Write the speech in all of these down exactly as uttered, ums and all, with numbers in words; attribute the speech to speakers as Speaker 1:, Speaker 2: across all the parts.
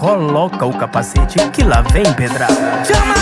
Speaker 1: coloca o capacete que lá vem pedrada.
Speaker 2: Chama!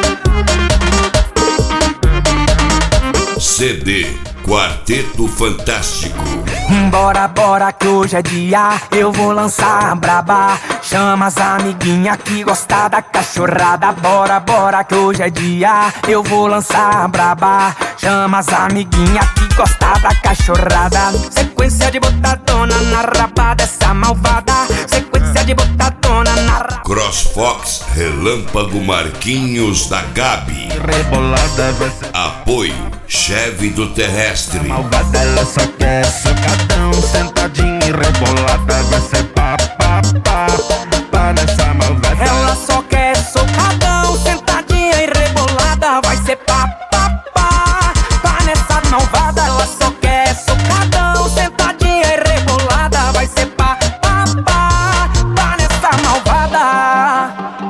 Speaker 3: C D Quarteto Fantástico.
Speaker 2: Bora, bora que hoje é dia, eu vou lançar a braba. Chama as amiguinhas que gostam da cachorrada. Bora, bora que hoje é dia, eu vou lançar a braba. Chama as amiguinhas que gostam da cachorrada. Sequência de botadona na raba dessa malvada. Sequência de botadona na raba.
Speaker 3: CrossFox Relâmpago Marquinhos da Gabi.
Speaker 4: Rebolada vai ser
Speaker 3: Apoio Cheve do Terrestre.
Speaker 4: malvada, ela só quer socadão. Sentadinha e rebolada vai ser pá, pá, pá, pá nessa malvada.
Speaker 2: Ela só quer socadão, sentadinha e rebolada. Vai ser pá, pá, pá, pá nessa malvada. Ela só quer socadão, sentadinha e rebolada. Vai ser pá, pá, pá, pá nessa malvada.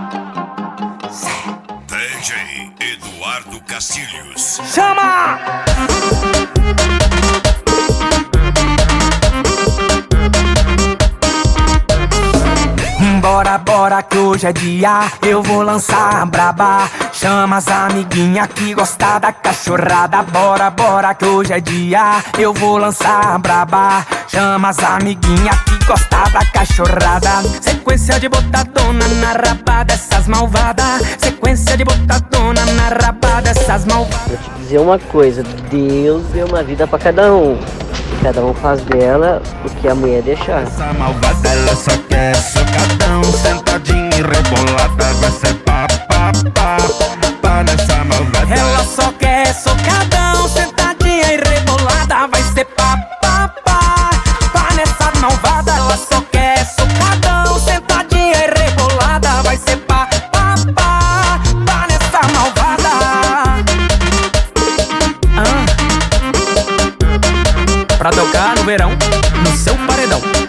Speaker 3: D J Eduardo Castilhos.
Speaker 2: Chama! Bora, bora que hoje é dia, eu vou lançar a braba. Chama as amiguinhas que gostam da cachorrada. Bora, bora que hoje é dia, eu vou lançar a braba. Chama as amiguinhas que gostam da cachorrada. Sequência de botadona na raba dessas malvadas. Sequência de botadona na raba dessas malvadas.
Speaker 5: Vou te dizer uma coisa, Deus deu uma vida pra cada um. Cada um faz dela o que a mulher deixar.
Speaker 4: Essa malvada, ela só quer socadão. Sentadinha e rebolada vai ser pá, pá, pá, pá nessa malvada.
Speaker 2: Ela só quer socadão, sentadinha e rebolada. Vai ser pá, pá, pá, pá nessa malvada. Ela só quer socadão, sentadinha e rebolada. Vai ser pá, pá, pá, pá nessa malvada. Ah.
Speaker 1: Pra tocar no verão, no seu paredão.